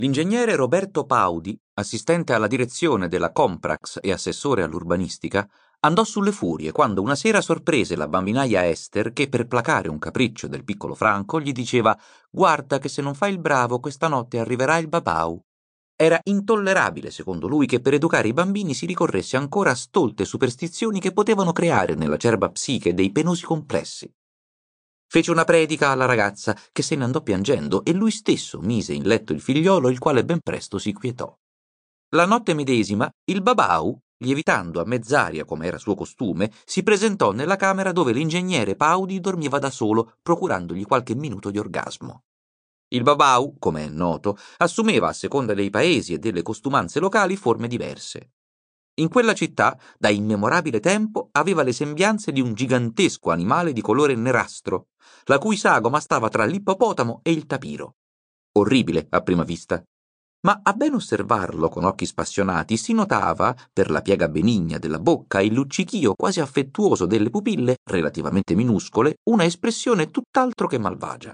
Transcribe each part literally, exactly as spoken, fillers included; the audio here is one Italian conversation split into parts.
L'ingegnere Roberto Paudi, assistente alla direzione della Comprax e assessore all'urbanistica, andò sulle furie quando una sera sorprese la bambinaia Esther che, per placare un capriccio del piccolo Franco, gli diceva: «Guarda che se non fai il bravo questa notte arriverà il babau». Era intollerabile, secondo lui, che per educare i bambini si ricorresse ancora a stolte superstizioni che potevano creare nell'acerba psiche dei penosi complessi. Fece una predica alla ragazza, che se ne andò piangendo, e lui stesso mise in letto il figliolo, il quale ben presto si quietò. La notte medesima, il babau, lievitando a mezz'aria come era suo costume, si presentò nella camera dove l'ingegnere Paudi dormiva da solo, procurandogli qualche minuto di orgasmo. Il babau, come è noto, assumeva, a seconda dei paesi e delle costumanze locali, forme diverse. In quella città, da immemorabile tempo, aveva le sembianze di un gigantesco animale di colore nerastro, la cui sagoma stava tra l'ippopotamo e il tapiro. Orribile a prima vista. Ma a ben osservarlo con occhi spassionati si notava, per la piega benigna della bocca e il luccichio quasi affettuoso delle pupille, relativamente minuscole, una espressione tutt'altro che malvagia.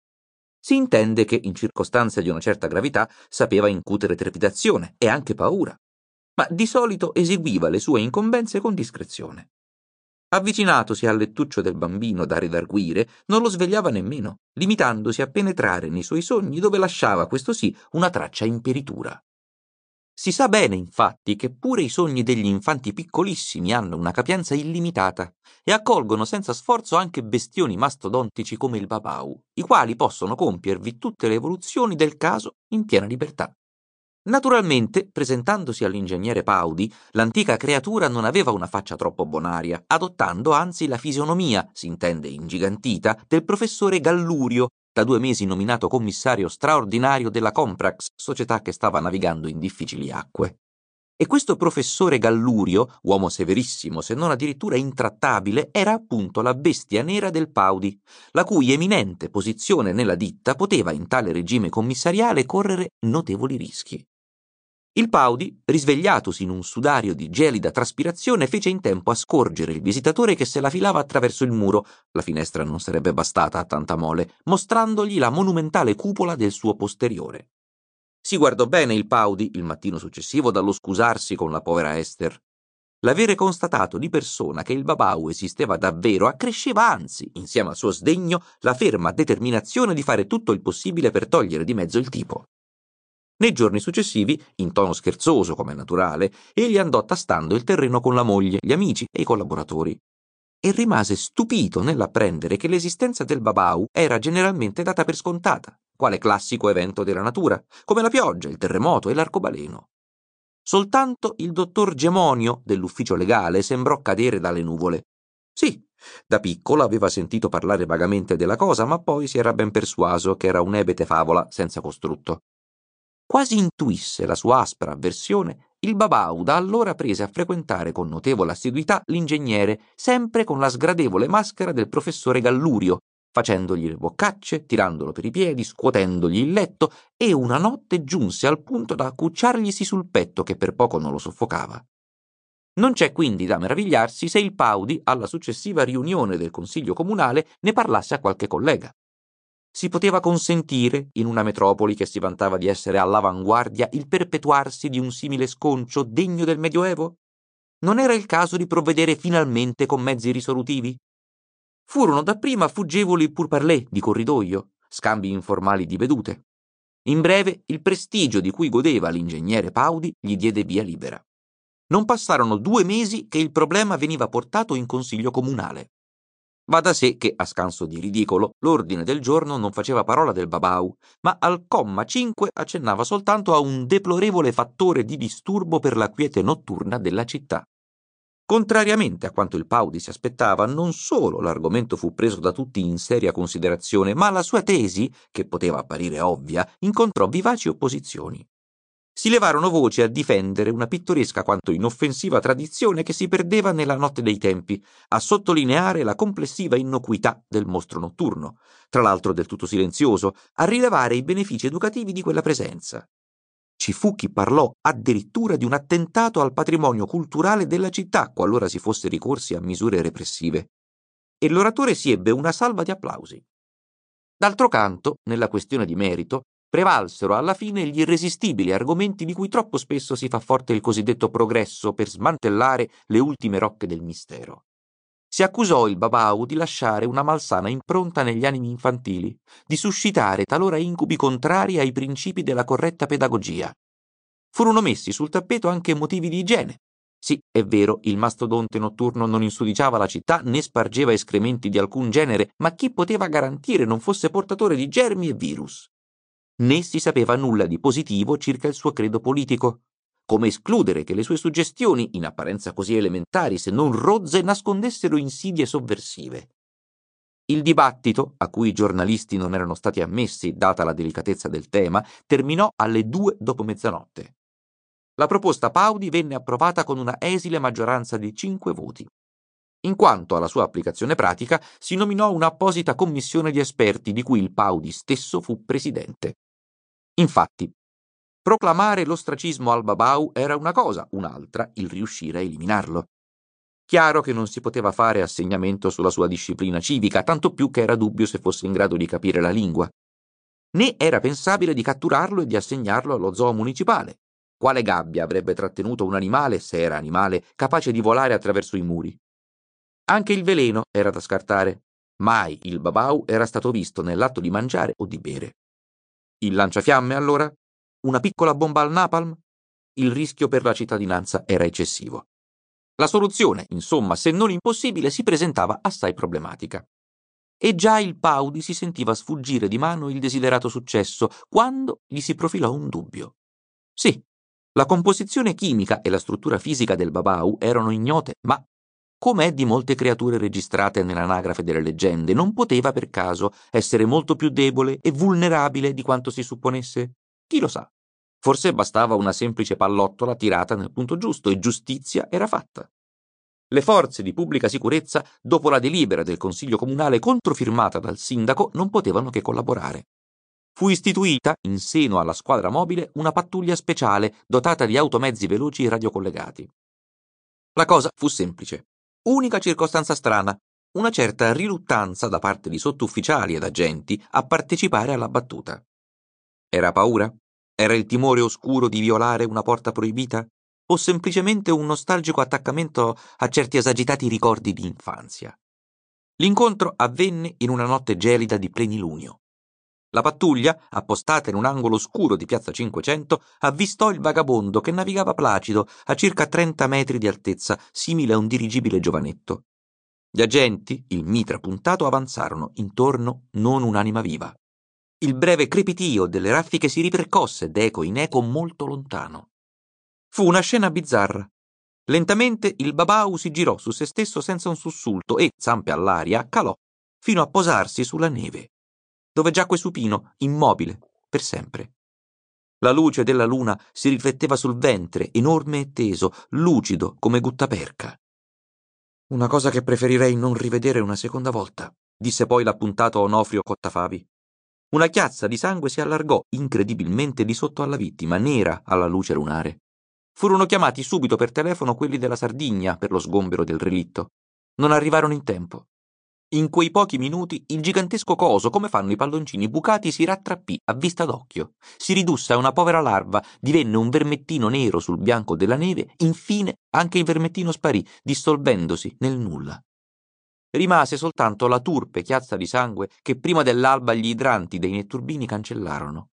Si intende che, in circostanze di una certa gravità, sapeva incutere trepidazione e anche paura, ma di solito eseguiva le sue incombenze con discrezione. Avvicinatosi al lettuccio del bambino da redarguire, non lo svegliava nemmeno, limitandosi a penetrare nei suoi sogni dove lasciava, questo sì, una traccia imperitura. Si sa bene, infatti, che pure i sogni degli infanti piccolissimi hanno una capienza illimitata e accolgono senza sforzo anche bestioni mastodontici come il babau, i quali possono compiervi tutte le evoluzioni del caso in piena libertà. Naturalmente, presentandosi all'ingegnere Paudi, l'antica creatura non aveva una faccia troppo bonaria, adottando anzi la fisionomia, si intende ingigantita, del professore Gallurio, da due mesi nominato commissario straordinario della Comprax, società che stava navigando in difficili acque. E questo professore Gallurio, uomo severissimo, se non addirittura intrattabile, era appunto la bestia nera del Paudi, la cui eminente posizione nella ditta poteva in tale regime commissariale correre notevoli rischi. Il Paudi, risvegliatosi in un sudario di gelida traspirazione, fece in tempo a scorgere il visitatore che se la filava attraverso il muro, la finestra non sarebbe bastata a tanta mole, mostrandogli la monumentale cupola del suo posteriore. Si guardò bene il Paudi, il mattino successivo, dallo scusarsi con la povera Esther. L'avere constatato di persona che il babau esisteva davvero accresceva anzi, insieme al suo sdegno, la ferma determinazione di fare tutto il possibile per togliere di mezzo il tipo. Nei giorni successivi, in tono scherzoso come naturale, egli andò tastando il terreno con la moglie, gli amici e i collaboratori, e rimase stupito nell'apprendere che l'esistenza del babau era generalmente data per scontata, quale classico evento della natura, come la pioggia, il terremoto e l'arcobaleno. Soltanto il dottor Gemonio, dell'ufficio legale, sembrò cadere dalle nuvole. Sì, da piccolo aveva sentito parlare vagamente della cosa, ma poi si era ben persuaso che era un'ebete favola senza costrutto. Quasi intuisse la sua aspra avversione, il babau da allora prese a frequentare con notevole assiduità l'ingegnere, sempre con la sgradevole maschera del professore Gallurio, facendogli le boccacce, tirandolo per i piedi, scuotendogli il letto, e una notte giunse al punto da accucciarglisi sul petto che per poco non lo soffocava. Non c'è quindi da meravigliarsi se il Paudi, alla successiva riunione del Consiglio Comunale, ne parlasse a qualche collega. Si poteva consentire, in una metropoli che si vantava di essere all'avanguardia, il perpetuarsi di un simile sconcio degno del Medioevo? Non era il caso di provvedere finalmente con mezzi risolutivi? Furono dapprima fuggevoli pourparlers di corridoio, scambi informali di vedute. In breve, il prestigio di cui godeva l'ingegnere Paudi gli diede via libera. Non passarono due mesi che il problema veniva portato in Consiglio Comunale. Va da sé che, a scanso di ridicolo, l'ordine del giorno non faceva parola del babau, ma al comma cinque accennava soltanto a un deplorevole fattore di disturbo per la quiete notturna della città. Contrariamente a quanto il Paudi si aspettava, non solo l'argomento fu preso da tutti in seria considerazione, ma la sua tesi, che poteva apparire ovvia, incontrò vivaci opposizioni. Si levarono voci a difendere una pittoresca quanto inoffensiva tradizione che si perdeva nella notte dei tempi, a sottolineare la complessiva innocuità del mostro notturno, tra l'altro del tutto silenzioso, a rilevare i benefici educativi di quella presenza. Ci fu chi parlò addirittura di un attentato al patrimonio culturale della città qualora si fosse ricorsi a misure repressive, e l'oratore si ebbe una salva di applausi. D'altro canto, nella questione di merito, Prevalsero alla fine gli irresistibili argomenti di cui troppo spesso si fa forte il cosiddetto progresso per smantellare le ultime rocche del mistero. Si accusò il Babau di lasciare una malsana impronta negli animi infantili, di suscitare talora incubi contrari ai principi della corretta pedagogia. Furono messi sul tappeto anche motivi di igiene. Sì, è vero, il mastodonte notturno non insudiciava la città né spargeva escrementi di alcun genere, ma chi poteva garantire non fosse portatore di germi e virus? Né si sapeva nulla di positivo circa il suo credo politico. Come escludere che le sue suggestioni, in apparenza così elementari se non rozze, nascondessero insidie sovversive? Il dibattito, a cui i giornalisti non erano stati ammessi, data la delicatezza del tema, terminò alle due dopo mezzanotte. La proposta Paudi venne approvata con una esile maggioranza di cinque voti. In quanto alla sua applicazione pratica, si nominò un'apposita commissione di esperti di cui il Paudi stesso fu presidente. Infatti, proclamare l'ostracismo al Babau era una cosa, un'altra il riuscire a eliminarlo. Chiaro che non si poteva fare assegnamento sulla sua disciplina civica, tanto più che era dubbio se fosse in grado di capire la lingua. Né era pensabile di catturarlo e di assegnarlo allo zoo municipale. Quale gabbia avrebbe trattenuto un animale, se era animale, capace di volare attraverso i muri? Anche il veleno era da scartare. Mai il Babau era stato visto nell'atto di mangiare o di bere. Il lanciafiamme, allora? Una piccola bomba al napalm? Il rischio per la cittadinanza era eccessivo. La soluzione, insomma, se non impossibile, si presentava assai problematica. E già il Paudi si sentiva sfuggire di mano il desiderato successo quando gli si profilò un dubbio. Sì, la composizione chimica e la struttura fisica del Babau erano ignote, ma, come è di molte creature registrate nell'anagrafe delle leggende, non poteva per caso essere molto più debole e vulnerabile di quanto si supponesse? Chi lo sa? Forse bastava una semplice pallottola tirata nel punto giusto e giustizia era fatta. Le forze di pubblica sicurezza, dopo la delibera del Consiglio Comunale controfirmata dal sindaco, non potevano che collaborare. Fu istituita, in seno alla squadra mobile, una pattuglia speciale dotata di automezzi veloci radiocollegati. La cosa fu semplice. Unica circostanza strana, una certa riluttanza da parte di sottufficiali ed agenti a partecipare alla battuta. Era paura? Era il timore oscuro di violare una porta proibita? O semplicemente un nostalgico attaccamento a certi esagitati ricordi di infanzia? L'incontro avvenne in una notte gelida di plenilunio. La pattuglia, appostata in un angolo oscuro di piazza Cinquecento, avvistò il vagabondo che navigava placido a circa trenta metri di altezza, simile a un dirigibile giovanetto. Gli agenti, il mitra puntato, avanzarono, intorno non un'anima viva. Il breve crepitio delle raffiche si ripercosse d'eco in eco molto lontano. Fu una scena bizzarra. Lentamente il Babau si girò su se stesso senza un sussulto e, zampe all'aria, calò, fino a posarsi sulla neve, dove giacque supino, immobile, per sempre. La luce della luna si rifletteva sul ventre, enorme e teso, lucido come guttaperca. Una cosa che preferirei non rivedere una seconda volta, disse poi l'appuntato Onofrio Cottafavi. Una chiazza di sangue si allargò incredibilmente di sotto alla vittima, nera alla luce lunare. Furono chiamati subito per telefono quelli della Sardigna per lo sgombero del relitto. Non arrivarono in tempo. In quei pochi minuti il gigantesco coso, come fanno i palloncini bucati, si rattrappì a vista d'occhio. Si ridusse a una povera larva, divenne un vermettino nero sul bianco della neve, infine anche il vermettino sparì, dissolvendosi nel nulla. Rimase soltanto la turpe chiazza di sangue che prima dell'alba gli idranti dei netturbini cancellarono.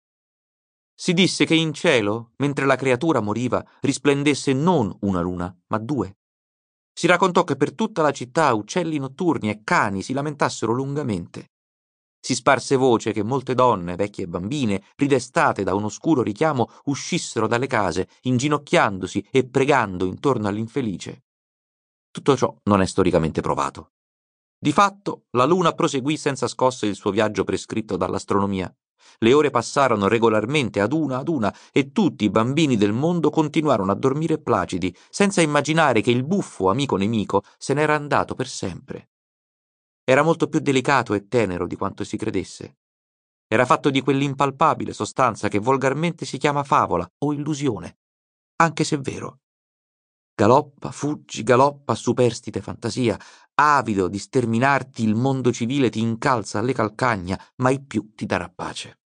Si disse che in cielo, mentre la creatura moriva, risplendesse non una luna, ma due. Si raccontò che per tutta la città uccelli notturni e cani si lamentassero lungamente. Si sparse voce che molte donne, vecchie e bambine, ridestate da un oscuro richiamo, uscissero dalle case, inginocchiandosi e pregando intorno all'infelice. Tutto ciò non è storicamente provato. Di fatto, la luna proseguì senza scosse il suo viaggio prescritto dall'astronomia. Le ore passarono regolarmente ad una ad una e tutti i bambini del mondo continuarono a dormire placidi, senza immaginare che il buffo amico nemico se n'era andato per sempre. Era molto più delicato e tenero di quanto si credesse. Era fatto di quell'impalpabile sostanza che volgarmente si chiama favola o illusione, anche se vero. Galoppa, fuggi, galoppa, superstite fantasia, avido di sterminarti il mondo civile ti incalza alle calcagna, mai più ti darà pace.